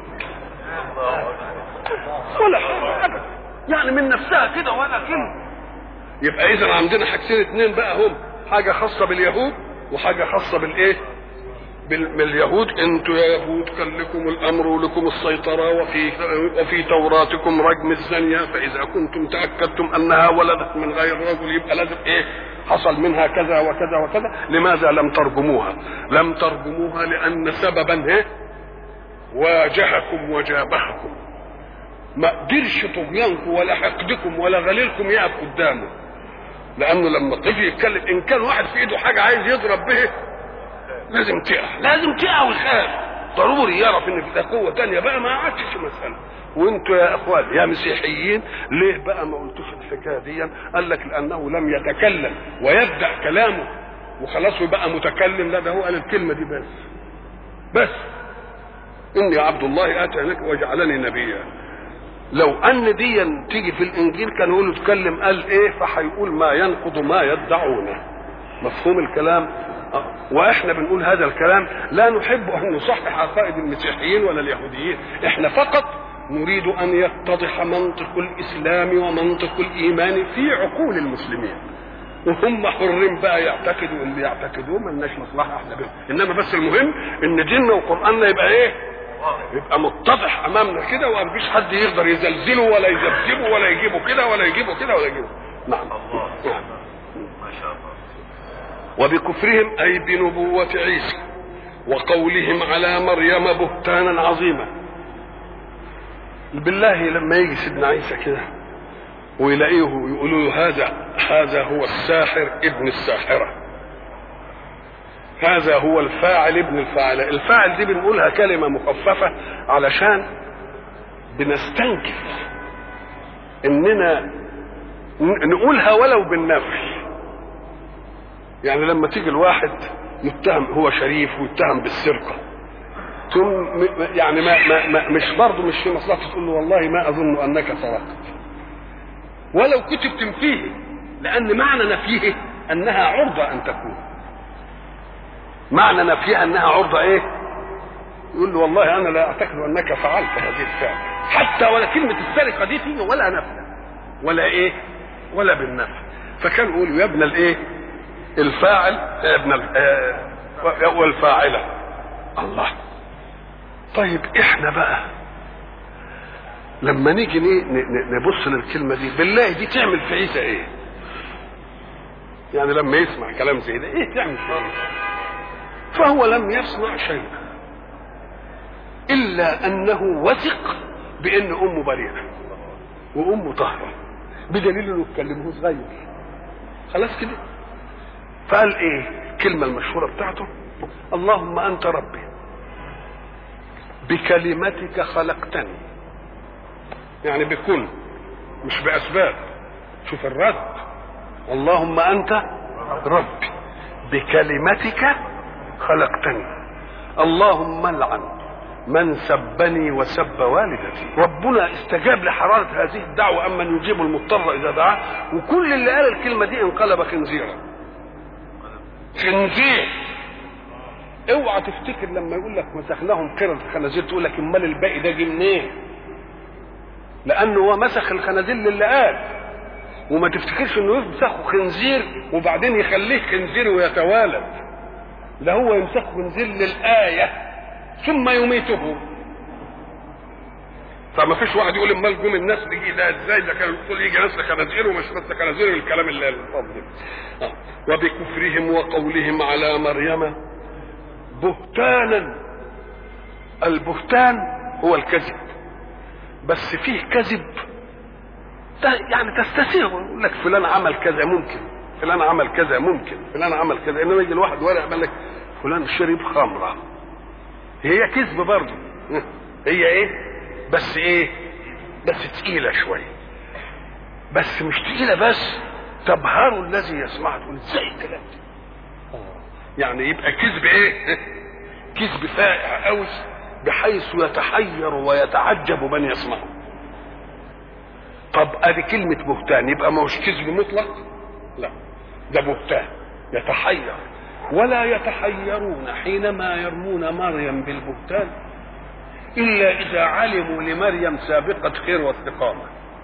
ولا حاجه ابدا، يعني من نفسها كده ولا كلمه. يبقى اذا عندنا حاجتين اتنين بقى، هم حاجه خاصه باليهود وحاجه خاصه بالايه؟ باليهود. انتوا يا يهود كان لكم الامر ولكم السيطره وفي وفي توراتكم رجم الزانيه، فاذا كنتم تاكدتم انها ولدت من غير رجل يبقى لازم ايه؟ حصل منها كذا وكذا وكذا. لماذا لم ترجموها؟ لم ترجموها لان سببا ايه؟ واجهكم وجابهكم. ما قدرش طغيانكم ولا حقدكم ولا غليلكم يقف قدامه. لانه لما تيجي يتكلم ان كان واحد في ايده حاجه عايز يضرب به لازم تقع، لازم تقع ويخاف. ضروري يعرف ان في قوه ثانيه بقى ما عادش مساله. وانتوا يا اخوان يا مسيحيين ليه بقى ما قلتوش الحكايه دي؟ قال لك لانه لم يتكلم ويبدا كلامه وخلاص وبقى متكلم. لا ده هو قال الكلمه دي بس بس اني عبد الله اتانك وجعلني نبيا. لو ان دي تيجي في الانجيل كان يقول اتكلم قال ايه؟ فهيقول ما ينقض ما يدعونه. مفهوم الكلام؟ واحنا بنقول هذا الكلام لا نحب ان نصحح عقائد المسيحيين ولا اليهوديين، احنا فقط نريد ان يتضح منطق الاسلام ومنطق الايمان في عقول المسلمين، وهم حرين بقى يعتقدوا اللي يعتقدوه، مالناش مصلحه احنا بهم. انما بس المهم ان ديننا وقراننا يبقى ايه؟ يبقى متضح امامنا كده، ومفيش حد يقدر يزلزله ولا يذبذبه ولا يجيبه كده ولا يجيبه كده ولا يجيبه. نعم. نعم. ما شاء الله. وبكفرهم اي بنبوة عيسى وقولهم على مريم بهتانا عظيما. بالله لما يجي سيدنا عيسى كده ويلاقيه ويقولوا له هذا هذا هو الساحر ابن الساحرة، هذا هو الفاعل ابن الفاعل. الفاعل دي بنقولها كلمة مخففة علشان بنستنكف اننا نقولها ولو بالنفي. يعني لما تيجي الواحد يتهم هو شريف ويتهم بالسرقة، ثم يعني ما, ما, ما مش برضه مش في مصلحته تقول له والله ما اظن انك سرقت، ولو كنت بتنفيه، لان معنى نفيه انها عرضة ان تكون. معنى نفيها انها عرضة ايه؟ يقول له والله انا لا اعتقد انك فعلت هذه الفعل، حتى ولا كلمة السرقة دي فيه ولا نفي ولا ايه ولا بالنفي. فكان يقول يا ابن الايه؟ الفاعل يا ابن والفاعلة. الله. طيب احنا بقى لما نيجي نبص للكلمة دي بالله دي تعمل في عيسى ايه؟ يعني لما يسمع كلام زي ده ايه تعمل في عيسى؟ فهو لم يصنع شيئا الا انه وثق بان امه بريئة وامه طاهرة، بدليل انه اتكلمه صغير خلاص كده. فقال ايه؟ الكلمة المشهورة بتاعته: اللهم أنت ربي بكلمتك خلقتني، يعني بكل مش بأسباب. شوف الرد: اللهم أنت ربي بكلمتك خلقتني، اللهم العن من سبني وسب والدتي. ربنا استجاب لحرارة هذه الدعوة: أما يجيب المضطر إذا دعاه. وكل اللي قال الكلمة دي انقلب خنزيرا. خنزير. اوعى تفتكر لما يقول لك مسخناهم قردة الخنازير تقول لك امال الباقي ده جه منين؟ لأنه هو مسخ الخنازير للي قال. وما تفتكرش انه يمسخه خنزير وبعدين يخليه خنزير ويتوالد. ده هو يمسخه خنزير للآية ثم يميته. فما فيش واحد يقول امال جم الناس دي ده ازاي؟ ده كانوا يقول يجي ناس خنازير ومش بس خنازير، الكلام اللي الفاضل. آه. وبكفرهم وقولهم على مريم بهتانا. البهتان هو الكذب، بس فيه كذب يعني تستسيغ. يقول لك فلان عمل كذا ممكن، فلان عمل كذا ممكن، فلان عمل كذا. انما يجي الواحد ورق يقول لك فلان شرب خمره، هي كذب برضه. هي ايه؟ بس ايه؟ بس تقيله شويه، بس مش تقيله بس تبهر الذي يسمعها. تقول ازاي الكلام ده؟ يعني يبقى كذب ايه؟ كذب فائع قوي بحيث يتحير ويتعجب من يسمعه. طب ادي كلمة بهتان، يبقى ما هوش كذب مطلق، لا ده بهتان يتحير. ولا يتحيرون حينما يرمون مريم بالبهتان الا اذا علموا لمريم سابقة خير واستقامة.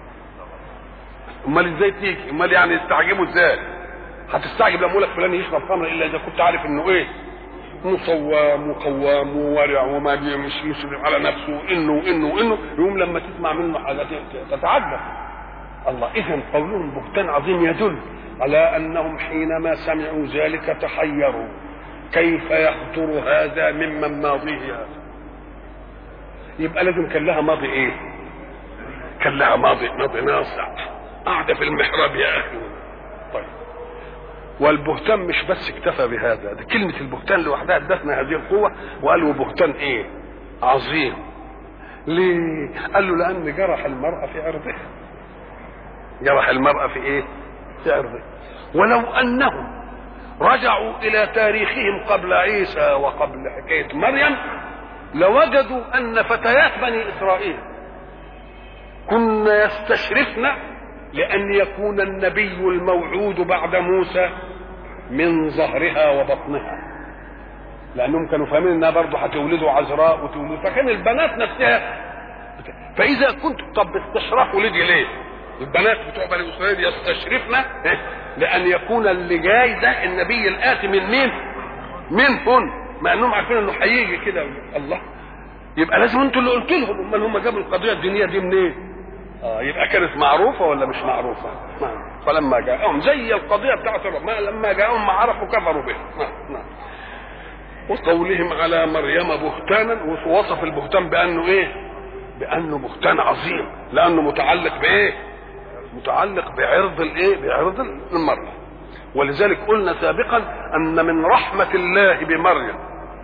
امال ازاي تيجي؟ امال يعني يستعجبوا ازاي؟ هتستعجب لما اقول لك فلان يشرب خمر الا اذا كنت عارف انه ايه؟ انه صوام وقوام وورع وما مش يشرب على نفسه وانه وانه وانه يقوم لما تسمع منه حاجات تتعجب. الله. اذا قولهم بهتان عظيم يدل على انهم حينما سمعوا ذلك تحيروا: كيف يخطر هذا ممن ماضيه هذا؟ يبقى لازم كان لها ماضي ايه؟ كان لها ماضي ماضي ناصع، قاعده في المحراب يا اخي. طيب، والبهتان مش بس اكتفى بهذا، ده كلمة البهتان لوحدها ادتنا هذه القوة. وقالوا بهتان ايه؟ عظيم. ليه؟ قال له لأن جرح المرأة في عرضها. جرح المرأة في ايه؟ في عرضها. ولو أنهم رجعوا إلى تاريخهم قبل عيسى وقبل حكاية مريم لوجدوا أن فتيات بني إسرائيل كن يستشرفن لأن يكون النبي الموعود بعد موسى من ظهرها وبطنها، لأنهم كانوا فاهمين أنها برضه هتولدوا عذراء وتولدوا، فكان البنات نفسها. فإذا كنت طب استشرفوا لدي ليه؟ البنات بتوع بني إسرائيل يستشرفن لأن يكون اللي جاي ده النبي الآتي من مين؟ منهن، مع أنهم عارفين أنه هيجي كده. الله. يبقى لازم أنتوا اللي قلت لهم. أمال هم جابوا القضية الدينية دي منين؟ إيه؟ اه يبقى كانت معروفة ولا مش معروفة؟ نعم. فلما جاءهم زي القضية بتاعت ما لما جاءهم ما عرفوا كفروا به. نعم. نعم. وقولهم على مريم بهتانا، ووصف البهتان بأنه ايه؟ بأنه بهتان عظيم، لأنه متعلق بإيه؟ متعلق بعرض الايه؟ بعرض المرأة. ولذلك قلنا سابقا أن من رحمة الله بمريم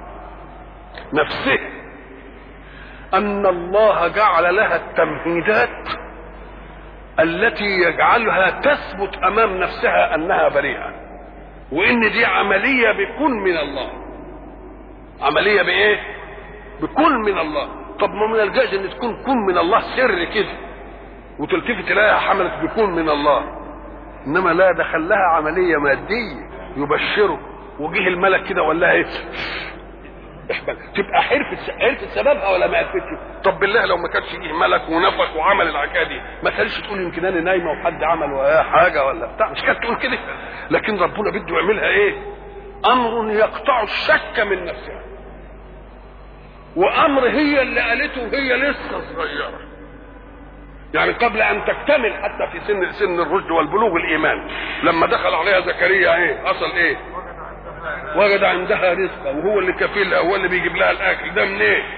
نفسه أن الله جعل لها التمهيدات التي يجعلها تثبت امام نفسها انها بريئه، وان دي عمليه بكون من الله. عمليه بايه؟ بكون من الله. طب ما من الجائز ان تكون كون من الله سر كده وتلتفت تلاقيها حملت بكون من الله، انما لا، دخل لها عمليه ماديه يبشره، وجه الملك كده ولا لها ايه؟ تبقى حرفت حرفت سببها ولا ما عرفتش؟ طب بالله لو ما كانش جه ملك ونفخ وعمل العكايه دي ما كانش تقول يمكن انا نايمه وحد عمل وياها حاجه ولا بتاع، مش كانت تقول كده. لكن ربنا بده يعملها ايه؟ امر يقطع الشك من نفسها، وامر هي اللي قالته وهي لسه صغيره، يعني قبل ان تكتمل حتى في سن سن الرشد والبلوغ الايمان. لما دخل عليها زكريا ايه حصل؟ ايه؟ وجد عندها رزقا وهو اللي كفيلها، هو اللي بيجيب لها الاكل. ده منين؟ إيه؟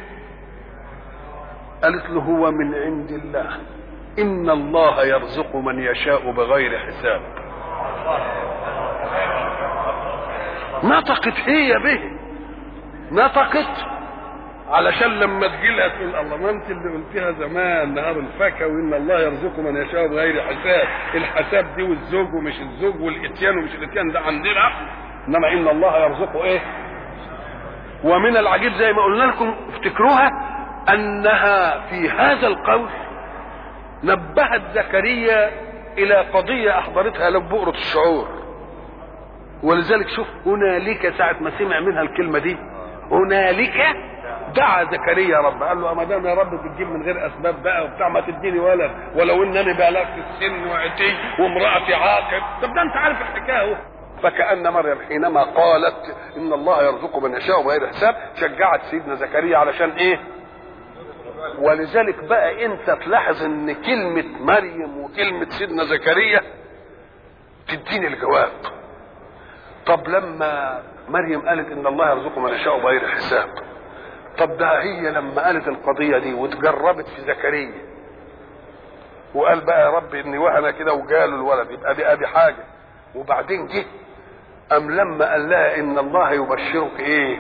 قالت له هو من عند الله، ان الله يرزق من يشاء بغير حساب. نطقت هي به، نطقت علشان لما تجيلها تقول الله ما انت اللي قلتيها زمان نهار الفكا وان الله يرزق من يشاء بغير حساب. الحساب دي والزوج ومش الزوج والاتيان ومش الاتيان ده عندنا، انما ان الله يرزقه ايه. ومن العجيب زي ما قلنا لكم افتكروها انها في هذا القول نبهت زكريا الى قضيه احضرتها له بؤره الشعور. ولذلك شوف هنالك ساعه ما سمع منها الكلمه دي هنالك دعا زكريا رب، قال له ما دام يا رب بتجيب من غير اسباب بقى وبتاع ما تديني ولد ولو انني بلغت السن وعتي وامراتي عاقر. طب ده انت عارف الحكايه اهو. فكأن مريم حينما قالت ان الله يرزق من يشاء بغير حساب شجعت سيدنا زكريا علشان ايه. ولذلك بقى انت تلاحظ ان كلمه مريم وكلمه سيدنا زكريا تديني الجواب. طب لما مريم قالت ان الله يرزق من يشاء بغير حساب، طب ده هي لما قالت القضيه دي وتجربت في زكريا وقال بقى يا رب اني وهنا كده وجاله الولد يبقى دي ادي حاجه، وبعدين جه ام لما قال لها ان الله يبشرك ايه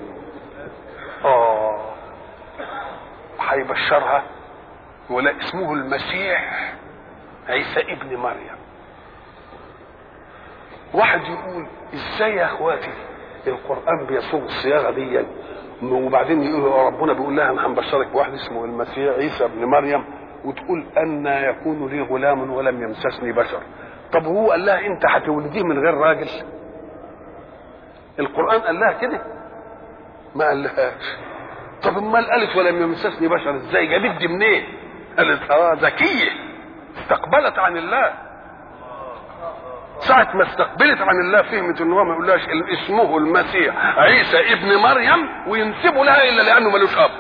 اه هيبشرها ولا اسمه المسيح عيسى ابن مريم. واحد يقول ازاي يا اخواتي القران بيصوغ الصياغه دي وبعدين يقول ربنا بيقول لها انا هنبشرك بواحد اسمه المسيح عيسى ابن مريم وتقول ان يكون لي غلام ولم يمسسني بشر. طب هو قال لها انت هتولديه من غير راجل؟ القران قال لها كده؟ ما قالهاش. طب امال قالت ولم يمسسني بشر ازاي؟ جابت دي منين؟ قالت اه ذكيه استقبلت عن الله. ساعة ما استقبلت عن الله فهمت ان هو ما يقولهاش اسمه المسيح عيسى ابن مريم وينسبوا لها الا لانه ملوش اب.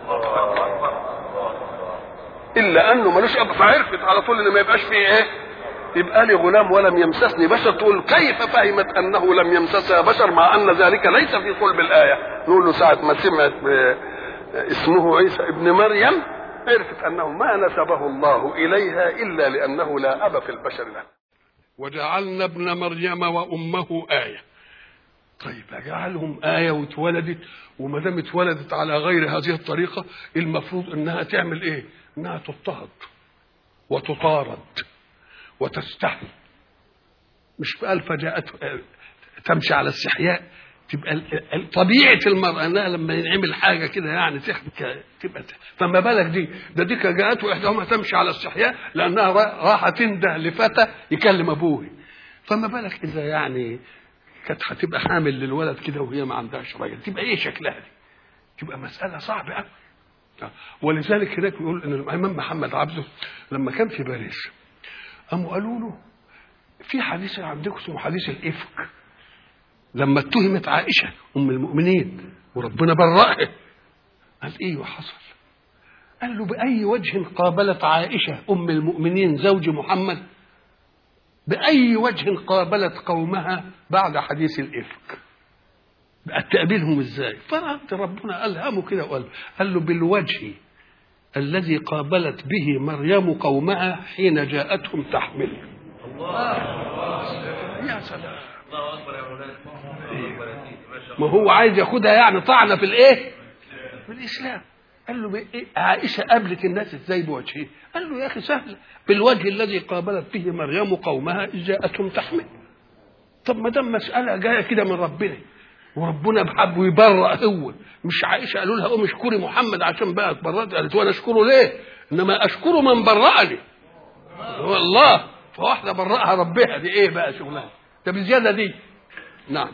الا انه ملوش اب فعرفت على طول ان ما يبقاش فيه ايه؟ يبقى لي غلام ولم يمسسني بشر. تقول كيف فهمت انه لم يمسسها بشر مع ان ذلك ليس في صلب الايه؟ نقول له ساعة ما سمعت اسمه عيسى ابن مريم عرفت انه ما نسبه الله اليها الا لانه لا اب في البشر له. وجعلنا ابن مريم وامه ايه. طيب اجعلهم ايه واتولدت، وما دام اتولدت على غير هذه الطريقه المفروض انها تعمل ايه؟ انها تضطهد وتطارد وتستحي. مش قال فجاءت تمشي على استحياء. تبقى طبيعه المراه انها لما ينعمل حاجه كده يعني تحكي تبقى. فما بالك دي ده دي جاءته احداهما تمشي على استحياء لانها راحه تنده لفتى يكلم ابوه. فما بالك اذا يعني كانت هتبقى حامل للولد كده وهي ما عندهاش راجل، تبقى ايه شكلها دي؟ تبقى مساله صعبه قوي. ولذلك هناك بيقول ان الامام محمد عبده لما كان في باريس قاموا قالوا له في حديث عندكم اسمه حديث الافك، لما اتهمت عائشه ام المؤمنين وربنا برأها. قال ايه وحصل؟ قال له باي وجه قابلت عائشه ام المؤمنين زوج محمد، باي وجه قابلت قومها بعد حديث الافك؟ بقى تقابلهم ازاي؟ فرد ربنا الهمه كده وقال قال له بالوجه الذي قابلت به مريم قومها حين جاءتهم تحمل. الله يا سلام. الله اكبر يا اولاد. ما هو عايز ياخدها يعني طعنه في الايه؟ في الاسلام. قال له إيه؟ عائشه قابلت الناس ازاي بوجهه؟ قال له يا اخي سهل، بالوجه الذي قابلت به مريم قومها اذ جاءتهم تحمل. طب ما دام مساله جايه كده من ربنا وربنا بحبه يبرأ هو، مش عائشه قالوا لها قوم اشكري محمد عشان بقى اتبرأت؟ قالت وانا اشكره ليه؟ انما اشكره من برأني هو الله. فواحده برأها ربها، دي ايه بقى شغلها؟ ده بالزياده دي. نعم.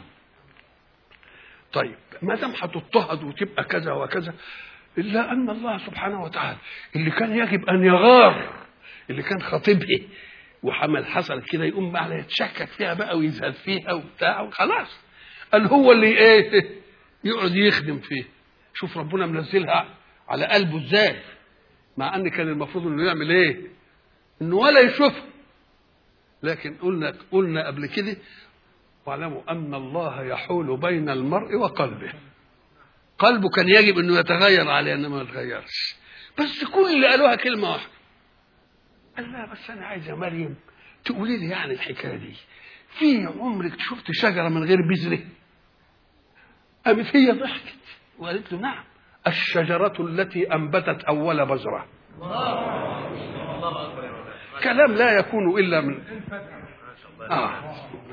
طيب ما دام هتضطهد وتبقى كذا وكذا، الا ان الله سبحانه وتعالى اللي كان يجب ان يغار اللي كان خطيبها وحمل حصل كده يقوم بقى يتشكك فيها بقى ويزهد فيها وبتاع وخلاص، قال هو اللي ايه يقعد يخدم فيه. شوف ربنا منزلها على قلبه ازاي، مع ان كان المفروض انه يعمل ايه؟ انه ولا يشوفها. لكن قلنا قلنا قبل كده واعلموا ان الله يحول بين المرء وقلبه. قلبه كان يجب انه يتغير عليه انما ما يتغيرش، بس كل اللي قالوها كلمه واحده. قال لا بس انا عايز يا مريم تقولي لي يعني الحكايه دي، في عمرك شفت شجره من غير بذره؟ قامت هي ضحكت وقالت له نعم، الشجرة التي أنبتت أول بذرة. كلام لا يكون إلا من آه.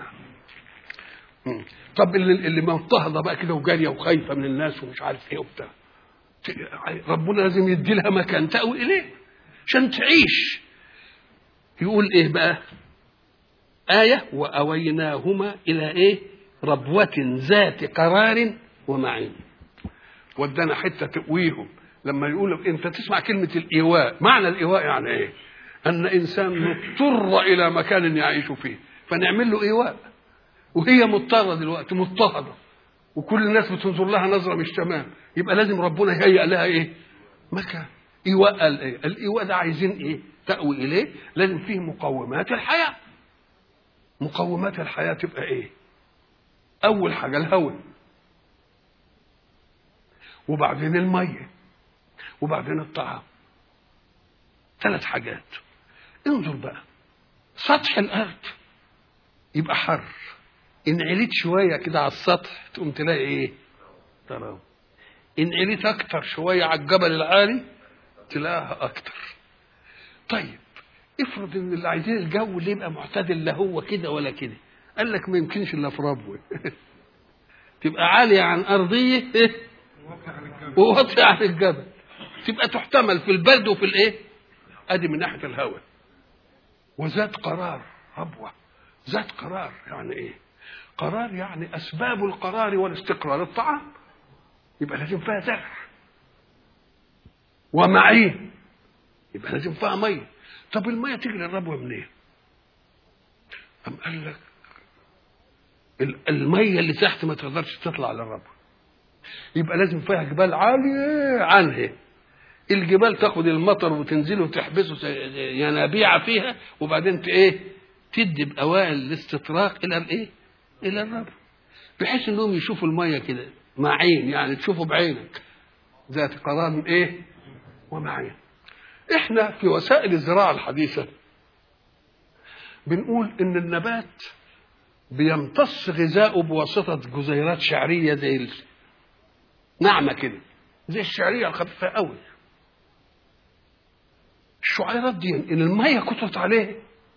طب اللي, اللي مضطهده بقى كده وجاريه وخايفه من الناس ومش عارف ايه وبتاع، ربنا لازم يدي لها مكان تأوي اليه عشان تعيش. يقول ايه بقى؟ آية وأويناهما إلى ايه؟ ربوة ذات قرار ومعين. ودنا حتة تقويهم. لما يقول انت تسمع كلمة الإيواء، معنى الإيواء يعني ايه؟ أن إنسان مضطر إلى مكان يعيش فيه فنعمل له إيواء، وهي مضطرة دلوقتي مضطهدة وكل الناس بتنظر لها نظرة مش تمام، يبقى لازم ربنا يهيئ لها ايه؟ مكان. إيواء الايه؟ الإيواء ده عايزين ايه؟ تأوي إليه لازم فيه مقومات الحياة. مقومات الحياة تبقى ايه؟ أول حاجة الهواء، وبعدين المية، وبعدين الطعام. ثلاث حاجات. انظر بقى، سطح الأرض يبقى حر، إن عليت شوية كده على السطح تقوم تلاقي إيه؟ تراب. إن عليت أكتر شوية على الجبل العالي تلاقيها أكتر. طيب افرض إن اللي عايزين الجو اللي يبقى معتدل لا هو كده ولا كده، قال لك ما يمكنش إلا في ربوة تبقى عالية عن أرضية وواطية عن الجبل، تبقى تحتمل في البرد وفي الإيه؟ أدي من ناحية الهواء. وذات قرار، ربوة ذات قرار يعني إيه؟ قرار يعني أسباب القرار والاستقرار الطعام، يبقى لازم فيها زرع. ومعين يبقى لازم فيها مية. طب المية تيجي للربوة منين؟ أم قال لك المية اللي تحت ما تقدرش تطلع للربوة، يبقى لازم فيها جبال عالية عنها. الجبال تاخد المطر وتنزله وتحبسه ينابيع فيها، وبعدين ايه؟ تدي بأوائل الاستطراق إلى الايه؟ إلى الربوة، بحيث انهم يشوفوا المية كده معين، يعني تشوفوا بعينك ذات قرار ايه؟ ومعين. احنا في وسائل الزراعة الحديثة بنقول ان النبات بيمتص غذاؤه بواسطة جزيئات شعرية زي ناعمة كده، زي الشعرية الخفيفة قوي. الشعيرات دي ان المية كترت عليه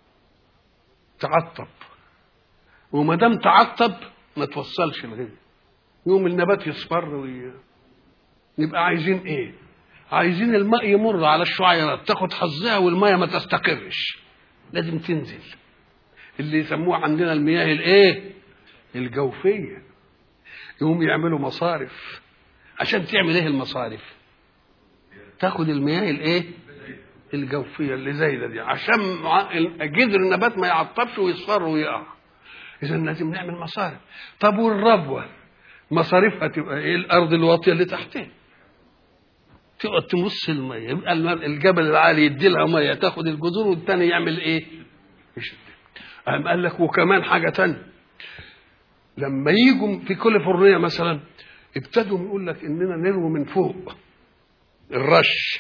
تعطب، وما دام تعطب ما توصلش الغذاء، يوم النبات يصفر وي... نبقى عايزين ايه؟ عايزين الماء يمر على الشعيرات تاخد حظها والمية ما تستقرش، لازم تنزل. اللي يسموه عندنا المياه الايه؟ الجوفية. يوم يعملوا مصارف. عشان تعمل ايه المصارف؟ تاخد المياه الايه؟ الجوفية اللي زي ده دي، عشان جذر النبات ما يعطبش ويصفر ويقع. اذا لازم نعمل مصارف. طب والربوة مصاريفها تبقى ايه؟ الارض الواطية اللي تحتها تقعد تمص المية، يبقى الجبل العالي يدي لها مية تاخد الجذور، والتاني يعمل ايه؟ يشد. قام قال لك وكمان حاجة تانية، لما يجوا في كاليفورنيا مثلا ابتدوا يقول لك اننا نروي من فوق الرش،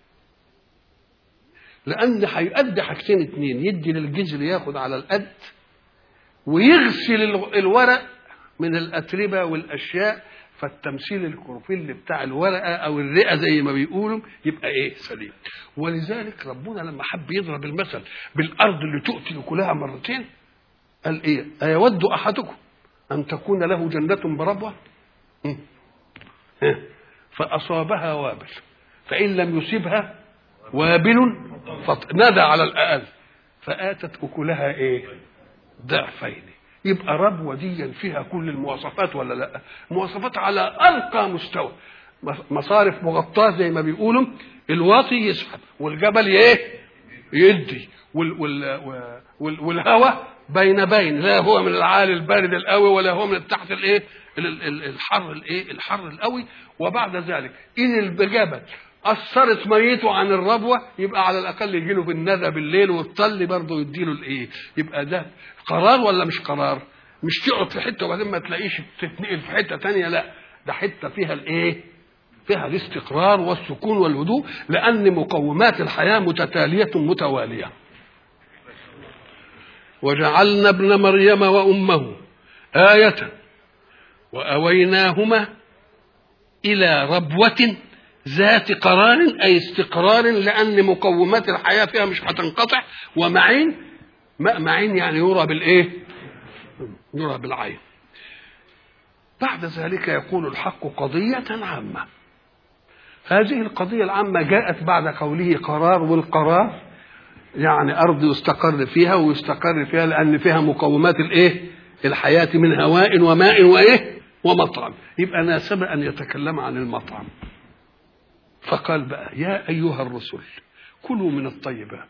لان هيؤدي حاجتين اتنين، يدي للجذر ياخد على القد، ويغسل الورق من الاتربه والاشياء، فالتمثيل الكروفيل بتاع الورقه او الرئه زي ما بيقولوا يبقى ايه؟ سليم. ولذلك ربنا لما حب يضرب المثل بالارض اللي تؤتي كلها مرتين قال ايه؟ ايود احدكم ان تكون له جنه بربوه فاصابها وابل فان لم يصبها وابل نادى على الاقل فاتت اكلها ايه؟ ضعفين. يبقى ربوه دي فيها كل المواصفات ولا لا؟ مواصفات على ارقى مستوى. مصارف مغطاه زي ما بيقولوا، الواطي يسحب والجبل ايه؟ يدي، وال وال وال والهواء بين بين، لا هو من العالي البارد القوي ولا هو من تحت الايه؟ الحر الايه؟ الحر القوي. وبعد ذلك ان الجبل أثرت ميته عن الربوة يبقى على الأقل يجيله بالندى بالليل، والطل برضه يديله الإيه؟ يبقى ده قرار ولا مش قرار؟ مش تقعد في حتة وبعدين ما تلاقيش تتنقل في حتة تانية، لا ده حتة فيها الإيه؟ فيها الاستقرار والسكون والهدوء، لأن مقومات الحياة متتالية متوالية. وجعلنا ابن مريم وأمه آية وأويناهما إلى ربوة ذات قرار، أي استقرار، لأن مقومات الحياة فيها مش هتنقطع، ومعين، معين يعني يرى بالإيه؟ يرى بالعين. بعد ذلك يقول الحق قضية عامة. هذه القضية العامة جاءت بعد قوله قرار، والقرار يعني أرض يستقر فيها ويستقر فيها لأن فيها مقومات الإيه؟ الحياة من هواء وماء وإيه؟ ومطعم. يبقى ناسب أن يتكلم عن المطعم، فقال بقى يا أيها الرسل كلوا من الطيبات